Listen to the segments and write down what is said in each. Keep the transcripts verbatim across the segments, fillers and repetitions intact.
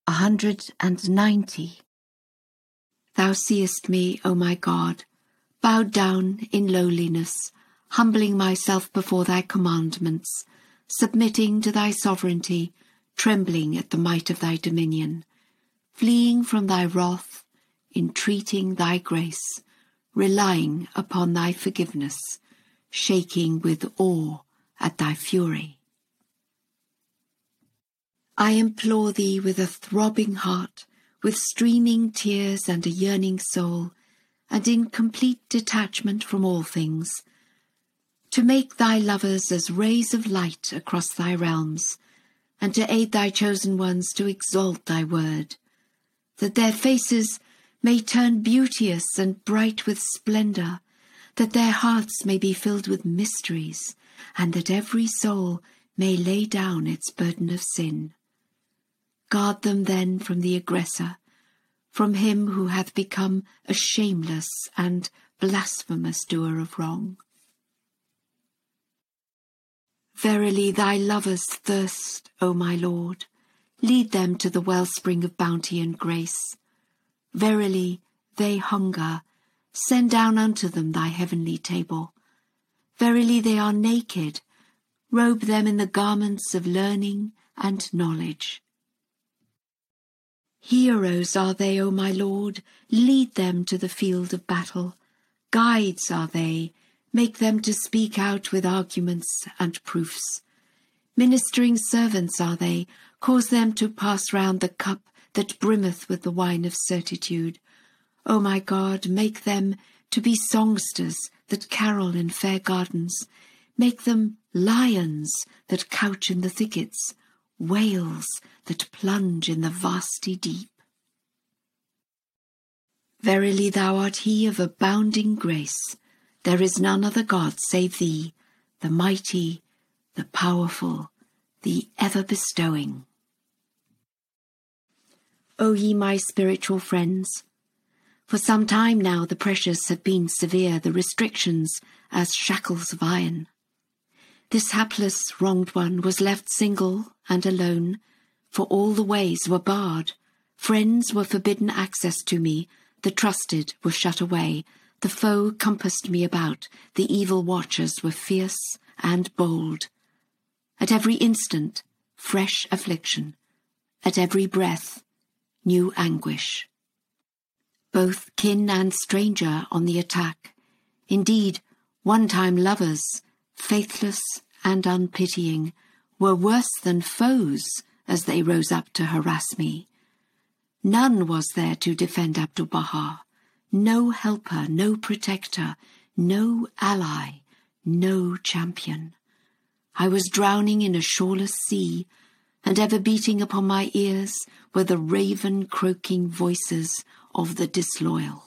A hundred and ninety. Thou seest me, O my God, bowed down in lowliness, humbling myself before thy commandments, submitting to thy sovereignty, trembling at the might of thy dominion, fleeing from thy wrath, entreating thy grace, relying upon thy forgiveness, shaking with awe at thy fury. I implore thee with a throbbing heart, with streaming tears and a yearning soul, and in complete detachment from all things, to make thy lovers as rays of light across thy realms, and to aid thy chosen ones to exalt thy word, that their faces may turn beauteous and bright with splendour, that their hearts may be filled with mysteries, and that every soul may lay down its burden of sin. Guard them then from the aggressor, from him who hath become a shameless and blasphemous doer of wrong. Verily thy lovers thirst, O my Lord. Lead them to the wellspring of bounty and grace. Verily they hunger. Send down unto them thy heavenly table. Verily they are naked. Robe them in the garments of learning and knowledge. Heroes are they, O my Lord, lead them to the field of battle. Guides are they, make them to speak out with arguments and proofs. Ministering servants are they, cause them to pass round the cup that brimmeth with the wine of certitude. O my God, make them to be songsters that carol in fair gardens. Make them lions that couch in the thickets, whales that plunge in the vasty deep. Verily thou art he of abounding grace. There is none other God save thee, the mighty, the powerful, the ever-bestowing. O ye my spiritual friends, for some time now the pressures have been severe, the restrictions as shackles of iron. This hapless wronged one was left single and alone, for all the ways were barred. Friends were forbidden access to me, the trusted were shut away, the foe compassed me about, the evil watchers were fierce and bold. At every instant, fresh affliction. At every breath, new anguish. Both kin and stranger on the attack. Indeed, one-time lovers, faithless and unpitying, were worse than foes as they rose up to harass me. None was there to defend Abdu'l-Baha, no helper, no protector, no ally, no champion. I was drowning in a shoreless sea, and ever beating upon my ears were the raven-croaking voices of the disloyal.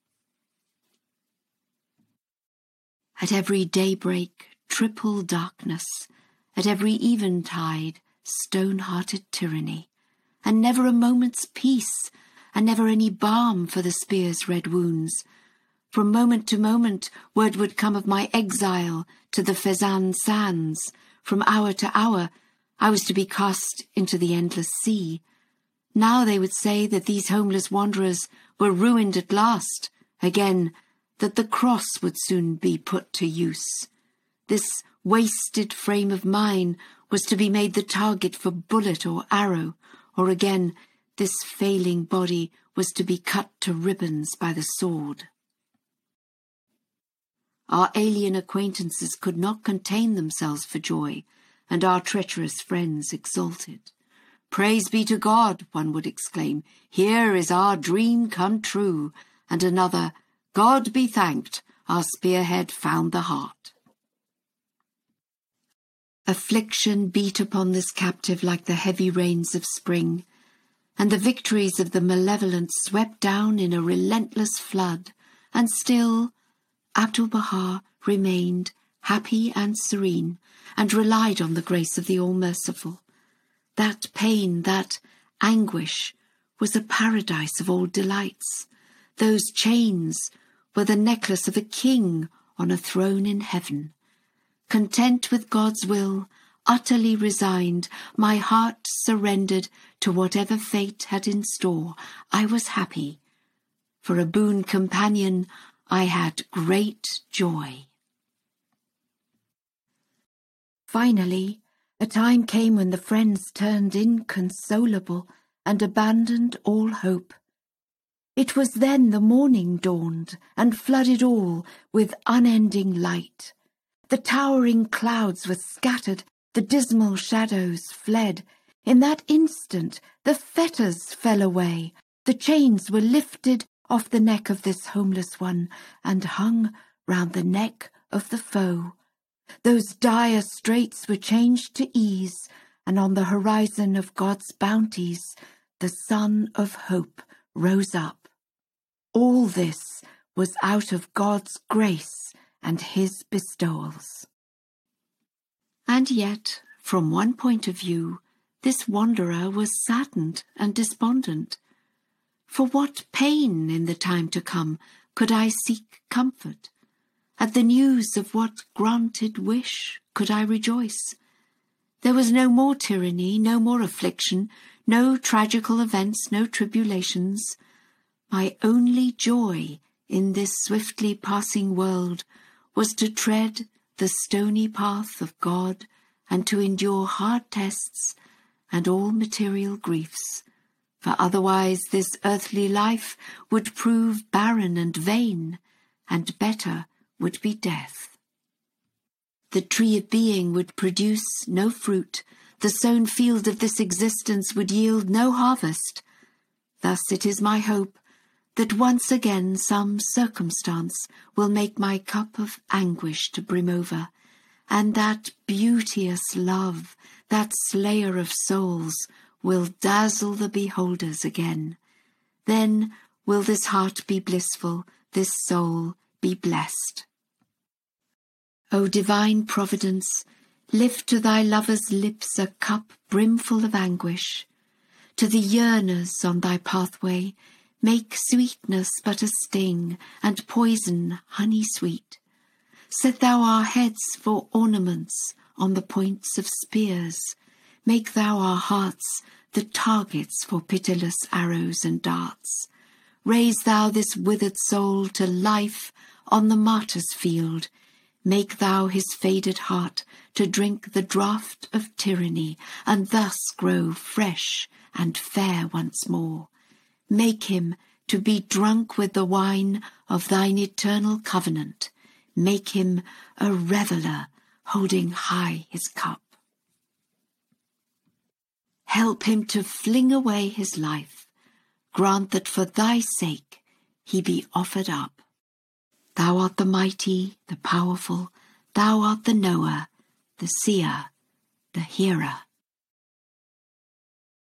At every daybreak, triple darkness, at every eventide, stone-hearted tyranny, and never a moment's peace, and never any balm for the spear's red wounds. From moment to moment word would come of my exile to the Fezzan sands. From hour to hour I was to be cast into the endless sea. Now they would say that these homeless wanderers were ruined at last. Again, that the cross would soon be put to use. This wasted frame of mine was to be made the target for bullet or arrow, or again, this failing body was to be cut to ribbons by the sword. Our alien acquaintances could not contain themselves for joy, and our treacherous friends exulted. "Praise be to God," one would exclaim, "here is our dream come true," and another, "God be thanked, our spearhead found the heart." Affliction beat upon this captive like the heavy rains of spring, and the victories of the malevolent swept down in a relentless flood, and still Abdu'l-Baha remained happy and serene, and relied on the grace of the All-Merciful. That pain, that anguish, was a paradise of all delights. Those chains were the necklace of a king on a throne in heaven. Content with God's will, utterly resigned, my heart surrendered to whatever fate had in store, I was happy. For a boon companion, I had great joy. Finally, a time came when the friends turned inconsolable and abandoned all hope. It was then the morning dawned and flooded all with unending light. The towering clouds were scattered, the dismal shadows fled. In that instant the fetters fell away, the chains were lifted off the neck of this homeless one and hung round the neck of the foe. Those dire straits were changed to ease, and on the horizon of God's bounties the sun of hope rose up. All this was out of God's grace and his bestowals. And yet, from one point of view, this wanderer was saddened and despondent. For what pain in the time to come could I seek comfort? At the news of what granted wish could I rejoice? There was no more tyranny, no more affliction, no tragical events, no tribulations. My only joy in this swiftly passing world was to tread the stony path of God and to endure hard tests and all material griefs, for otherwise this earthly life would prove barren and vain, and better would be death. The tree of being would produce no fruit, the sown field of this existence would yield no harvest. Thus it is my hope that once again some circumstance will make my cup of anguish to brim over, and that beauteous love, that slayer of souls, will dazzle the beholders again. Then will this heart be blissful, this soul be blessed. O divine Providence, lift to thy lover's lips a cup brimful of anguish. To the yearners on thy pathway, make sweetness but a sting, and poison honey sweet. Set thou our heads for ornaments on the points of spears. Make thou our hearts the targets for pitiless arrows and darts. Raise thou this withered soul to life on the martyr's field. Make thou his faded heart to drink the draught of tyranny, and thus grow fresh and fair once more. Make him to be drunk with the wine of thine eternal covenant. Make him a reveller, holding high his cup. Help him to fling away his life. Grant that for thy sake he be offered up. Thou art the mighty, the powerful, thou art the knower, the seer, the hearer.